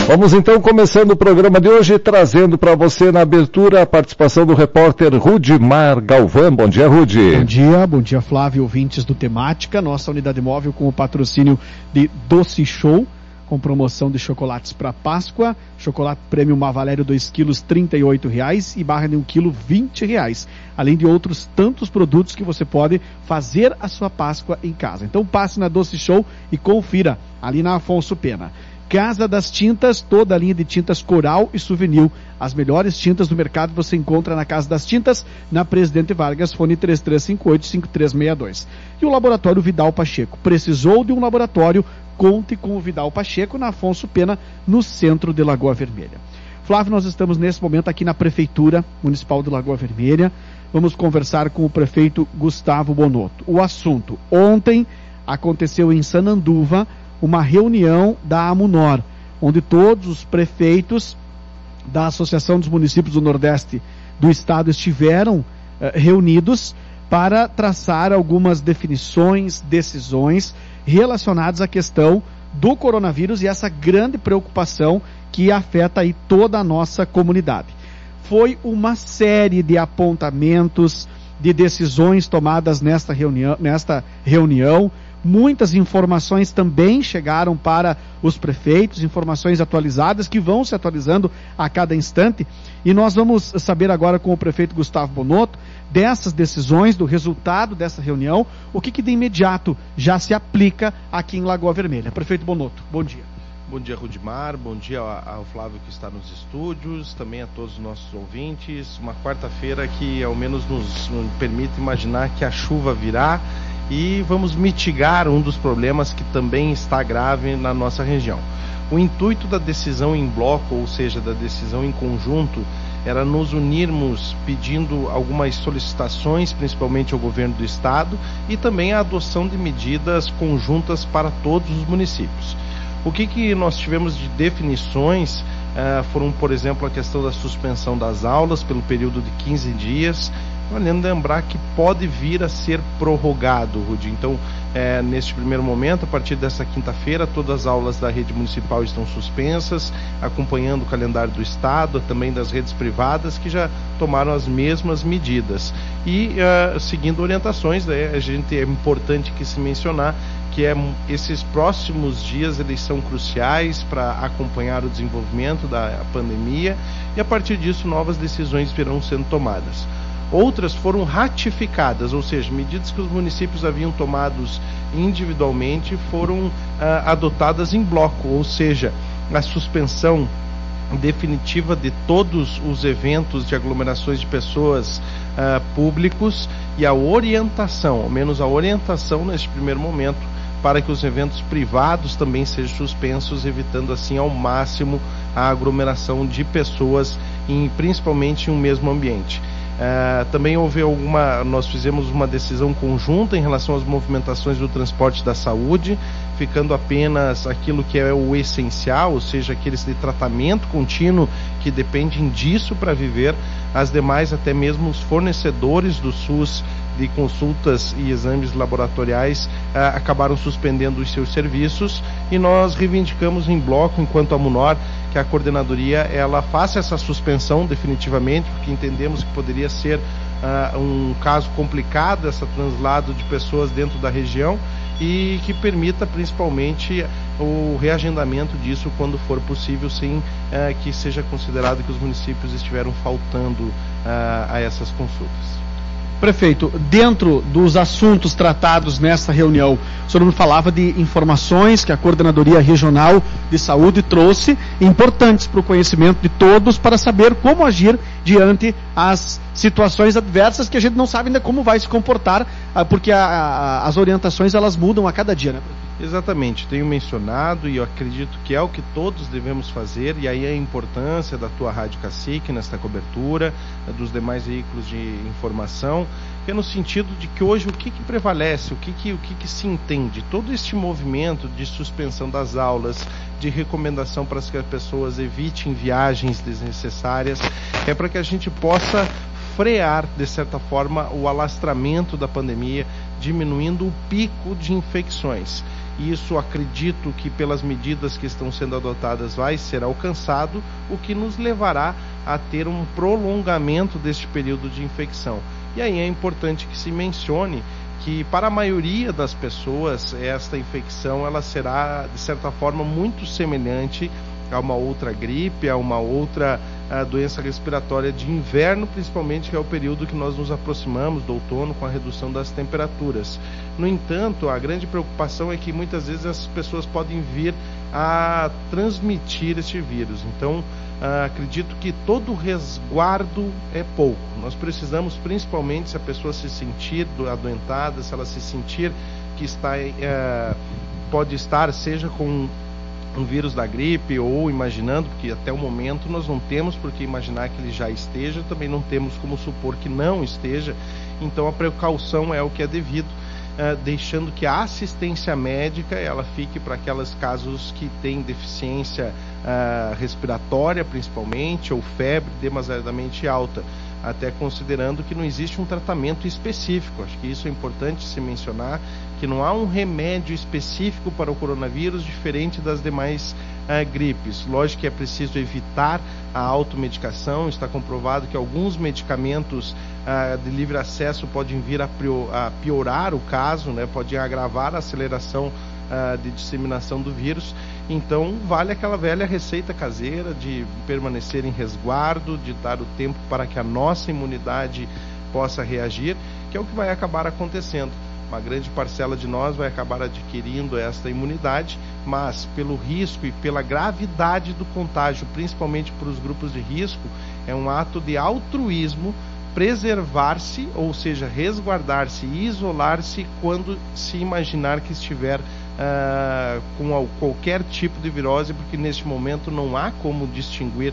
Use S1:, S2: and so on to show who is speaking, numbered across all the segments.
S1: Vamos então começando o programa de hoje, trazendo para você na abertura a participação do repórter Rudimar Galvão. Bom dia, Rudi.
S2: Bom dia Flávio, ouvintes do Temática, nossa unidade móvel com o patrocínio de Doce Show, com promoção de chocolates para Páscoa, chocolate prêmio Mavalério 2 quilos R$ 38,00 e barra de 1 quilo R$ 20,00, além de outros tantos produtos que você pode fazer a sua Páscoa em casa. Então passe na Doce Show e confira, ali na Afonso Pena. Casa das Tintas, toda a linha de tintas Coral e Souvenir. As melhores tintas do mercado você encontra na Casa das Tintas, na Presidente Vargas, fone 3358-5362. E o Laboratório Vidal Pacheco. Precisou de um laboratório? Conte com o Vidal Pacheco, na Afonso Pena, no centro de Lagoa Vermelha. Flávio, nós estamos nesse momento aqui na Prefeitura Municipal de Lagoa Vermelha. Vamos conversar com o prefeito Gustavo Bonotto. O assunto: ontem aconteceu em Sananduva uma reunião da AMUNOR, onde todos os prefeitos da Associação dos Municípios do Nordeste do Estado estiveram reunidos para traçar algumas definições, decisões relacionadas à questão do coronavírus e essa grande preocupação que afeta aí toda a nossa comunidade. Foi uma série de apontamentos, de decisões tomadas nesta reunião. Muitas informações também chegaram para os prefeitos, informações atualizadas que vão se atualizando a cada instante. E nós vamos saber agora com o prefeito Gustavo Bonotto dessas decisões, do resultado dessa reunião, o que de imediato já se aplica aqui em Lagoa Vermelha. Prefeito Bonotto, bom dia.
S3: Bom dia, Rudimar, bom dia ao Flávio que está nos estúdios, também a todos os nossos ouvintes. Uma quarta-feira que ao menos nos permite imaginar que a chuva virá e vamos mitigar um dos problemas que também está grave na nossa região. O intuito da decisão em bloco, ou seja, da decisão em conjunto, era nos unirmos pedindo algumas solicitações, principalmente ao governo do estado, e também a adoção de medidas conjuntas para todos os municípios. O que nós tivemos de definições foram, por exemplo, a questão da suspensão das aulas pelo período de 15 dias, valendo lembrar que pode vir a ser prorrogado, Rudi. Então, neste primeiro momento, a partir dessa quinta-feira, todas as aulas da rede municipal estão suspensas, acompanhando o calendário do Estado, também das redes privadas, que já tomaram as mesmas medidas. E, seguindo orientações, é importante que se mencionar que esses próximos dias eles são cruciais para acompanhar o desenvolvimento da pandemia e, a partir disso, novas decisões virão sendo tomadas. Outras foram ratificadas, ou seja, medidas que os municípios haviam tomados individualmente foram adotadas em bloco, ou seja, a suspensão definitiva de todos os eventos de aglomerações de pessoas públicos e a orientação, ao menos a orientação neste primeiro momento, para que os eventos privados também sejam suspensos, evitando assim ao máximo a aglomeração de pessoas, principalmente em um mesmo ambiente. Também nós fizemos uma decisão conjunta em relação às movimentações do transporte da saúde, ficando apenas aquilo que é o essencial, ou seja, aqueles de tratamento contínuo que dependem disso para viver. As demais, até mesmo os fornecedores do SUS de consultas e exames laboratoriais acabaram suspendendo os seus serviços, e nós reivindicamos em bloco, enquanto a AMUNOR, que a coordenadoria ela faça essa suspensão definitivamente, porque entendemos que poderia ser um caso complicado, esse translado de pessoas dentro da região, e que permita principalmente o reagendamento disso quando for possível, sem que seja considerado que os municípios estiveram faltando a essas consultas.
S2: Prefeito, dentro dos assuntos tratados nessa reunião, o senhor me falava de informações que a Coordenadoria Regional de Saúde trouxe, importantes para o conhecimento de todos, para saber como agir diante as situações adversas que a gente não sabe ainda como vai se comportar, porque as orientações elas mudam a cada dia, né?
S3: Exatamente, tenho mencionado e eu acredito que é o que todos devemos fazer, e aí a importância da tua Rádio Cacique nesta cobertura, dos demais veículos de informação, que é no sentido de que hoje o que prevalece, o que se entende, todo este movimento de suspensão das aulas, de recomendação para que as pessoas evitem viagens desnecessárias, é para que a gente possa frear, de certa forma, o alastramento da pandemia, diminuindo o pico de infecções. Isso, acredito que pelas medidas que estão sendo adotadas vai ser alcançado, o que nos levará a ter um prolongamento deste período de infecção. E aí é importante que se mencione que para a maioria das pessoas esta infecção ela será de certa forma muito semelhante a uma outra gripe, a uma outra doença respiratória de inverno, principalmente, que é o período que nós nos aproximamos do outono com a redução das temperaturas. No entanto, a grande preocupação é que muitas vezes essas pessoas podem vir a transmitir este vírus. Então, acredito que todo resguardo é pouco. Nós precisamos, principalmente, se a pessoa se sentir adoentada, se ela se sentir que pode estar, seja com um vírus da gripe ou imaginando, porque até o momento nós não temos por que imaginar que ele já esteja, também não temos como supor que não esteja, então a precaução é o que é devido, deixando que a assistência médica ela fique para aqueles casos que têm deficiência respiratória principalmente, ou febre demasiadamente alta, até considerando que não existe um tratamento específico. Acho que isso é importante se mencionar, que não há um remédio específico para o coronavírus diferente das demais gripes. Lógico que é preciso evitar a automedicação, está comprovado que alguns medicamentos de livre acesso podem vir a piorar o caso, né? Pode agravar a aceleração de disseminação do vírus. Então vale aquela velha receita caseira de permanecer em resguardo, de dar o tempo para que a nossa imunidade possa reagir, que é o que vai acabar acontecendo. Uma grande parcela de nós vai acabar adquirindo esta imunidade, mas pelo risco e pela gravidade do contágio, principalmente para os grupos de risco, é um ato de altruísmo preservar-se, ou seja, resguardar-se e isolar-se quando se imaginar que estiver com qualquer tipo de virose, porque neste momento não há como distinguir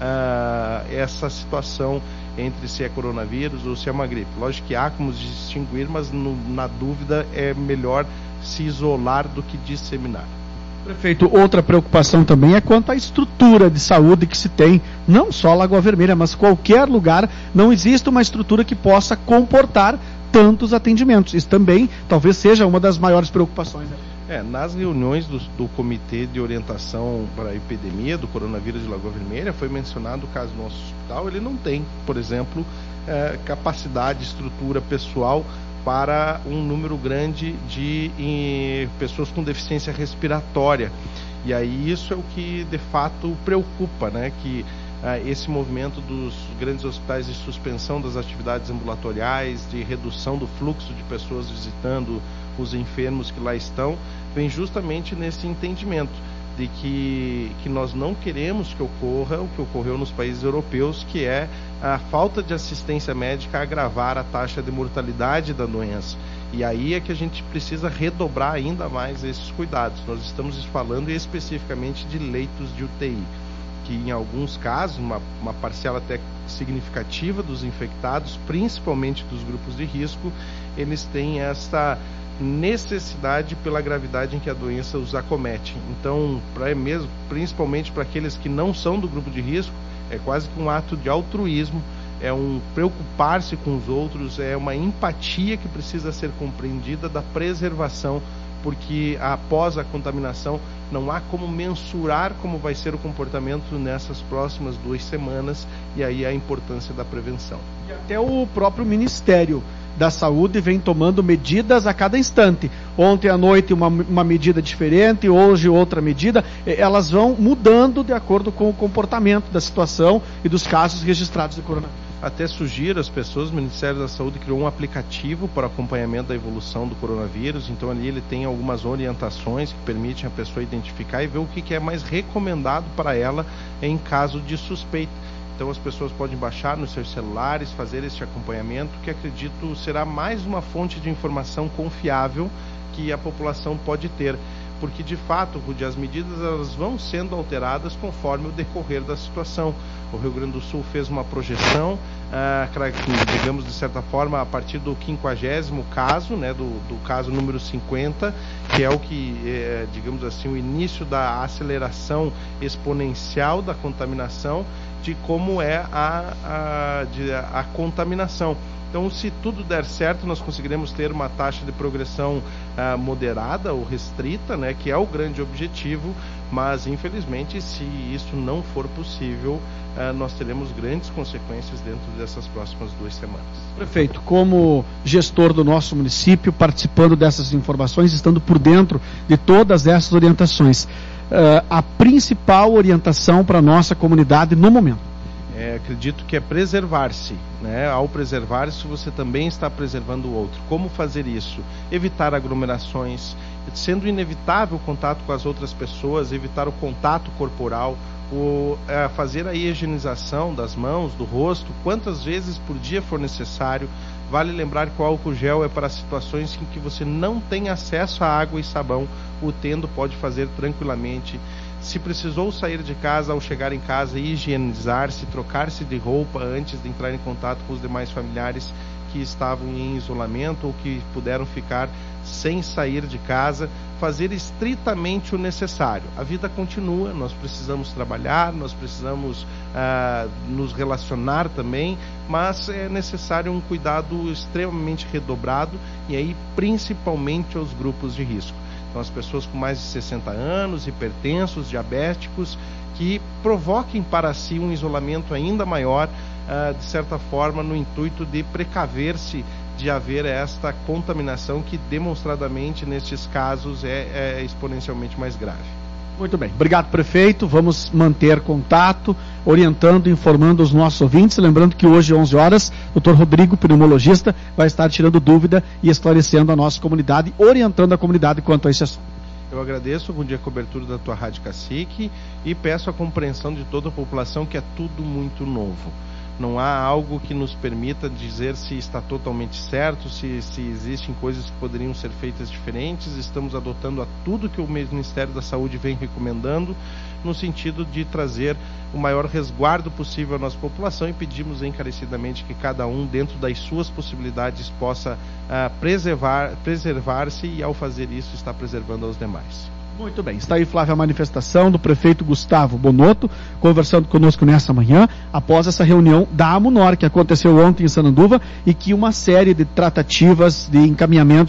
S3: essa situação entre se é coronavírus ou se é uma gripe. Lógico que há como distinguir, mas na dúvida é melhor se isolar do que disseminar.
S2: Prefeito, outra preocupação também é quanto à estrutura de saúde que se tem, não só Lagoa Vermelha, mas qualquer lugar, não existe uma estrutura que possa comportar tantos atendimentos. Isso também talvez seja uma das maiores preocupações.
S3: Nas reuniões do Comitê de Orientação para a Epidemia do Coronavírus de Lagoa Vermelha, foi mencionado o caso do nosso hospital. Ele não tem, por exemplo, capacidade, estrutura pessoal para um número grande de pessoas com deficiência respiratória. E aí isso é o que de fato preocupa, né? Que esse movimento dos grandes hospitais de suspensão das atividades ambulatoriais, de redução do fluxo de pessoas visitando os enfermos que lá estão, vem justamente nesse entendimento de que nós não queremos que ocorra o que ocorreu nos países europeus, que é a falta de assistência médica agravar a taxa de mortalidade da doença. E aí é que a gente precisa redobrar ainda mais esses cuidados. Nós estamos falando especificamente de leitos de UTI, que em alguns casos, uma parcela até significativa dos infectados, principalmente dos grupos de risco, eles têm essa necessidade pela gravidade em que a doença os acomete. Então, principalmente para aqueles que não são do grupo de risco, é quase que um ato de altruísmo, é um preocupar-se com os outros, é uma empatia que precisa ser compreendida da preservação, porque após a contaminação não há como mensurar como vai ser o comportamento nessas próximas 2 semanas, e aí a importância da prevenção.
S2: E até o próprio Ministério da Saúde vem tomando medidas a cada instante. Ontem à noite uma medida diferente, hoje outra medida. Elas vão mudando de acordo com o comportamento da situação e dos casos registrados de coronavírus.
S3: Até sugiro às pessoas, o Ministério da Saúde criou um aplicativo para acompanhamento da evolução do coronavírus, então ali ele tem algumas orientações que permitem a pessoa identificar e ver o que é mais recomendado para ela em caso de suspeita. Então as pessoas podem baixar nos seus celulares, fazer esse acompanhamento, que acredito será mais uma fonte de informação confiável que a população pode ter. Porque de fato, Rudy, as medidas elas vão sendo alteradas conforme o decorrer da situação. O Rio Grande do Sul fez uma projeção, digamos de certa forma, a partir do 50º caso, né, do caso número 50, que é o que, digamos assim, o início da aceleração exponencial da contaminação, de como é a contaminação. Então, se tudo der certo, nós conseguiremos ter uma taxa de progressão moderada ou restrita, né, que é o grande objetivo, mas infelizmente, se isso não for possível, nós teremos grandes consequências dentro dessas próximas 2 semanas.
S2: Prefeito, como gestor do nosso município, participando dessas informações, estando por dentro de todas essas orientações, a principal orientação para a nossa comunidade no momento?
S3: Acredito que é preservar-se, né? Ao preservar-se, você também está preservando o outro. Como fazer isso? Evitar aglomerações, sendo inevitável o contato com as outras pessoas, evitar o contato corporal, fazer a higienização das mãos, do rosto, quantas vezes por dia for necessário. Vale lembrar que o álcool gel é para situações em que você não tem acesso a água e sabão, o tendo pode fazer tranquilamente. Se precisou sair de casa, ao chegar em casa, higienizar-se, trocar-se de roupa antes de entrar em contato com os demais familiares que estavam em isolamento ou que puderam ficar sem sair de casa, fazer estritamente o necessário. A vida continua, nós precisamos trabalhar, nós precisamos nos relacionar também, mas é necessário um cuidado extremamente redobrado, e aí principalmente aos grupos de risco. Então, as pessoas com mais de 60 anos, hipertensos, diabéticos, que provoquem para si um isolamento ainda maior, de certa forma, no intuito de precaver-se de haver esta contaminação que, demonstradamente, nestes casos, é exponencialmente mais grave.
S2: Muito bem. Obrigado, prefeito. Vamos manter contato, orientando, informando os nossos ouvintes. Lembrando que hoje, 11 horas, o Dr. Rodrigo, pneumologista, vai estar tirando dúvida e esclarecendo a nossa comunidade, orientando a comunidade quanto a esse assunto.
S3: Eu agradeço, bom dia, a cobertura da tua Rádio Cacique, e peço a compreensão de toda a população que é tudo muito novo. Não há algo que nos permita dizer se está totalmente certo, se existem coisas que poderiam ser feitas diferentes. Estamos adotando tudo que o Ministério da Saúde vem recomendando, no sentido de trazer o maior resguardo possível à nossa população, e pedimos encarecidamente que cada um, dentro das suas possibilidades, possa preservar-se, e ao fazer isso está preservando aos demais.
S2: Muito bem, está aí, Flávia, a manifestação do prefeito Gustavo Bonotto, conversando conosco nessa manhã, após essa reunião da AMUNOR, que aconteceu ontem em Sananduva, e que uma série de tratativas de encaminhamento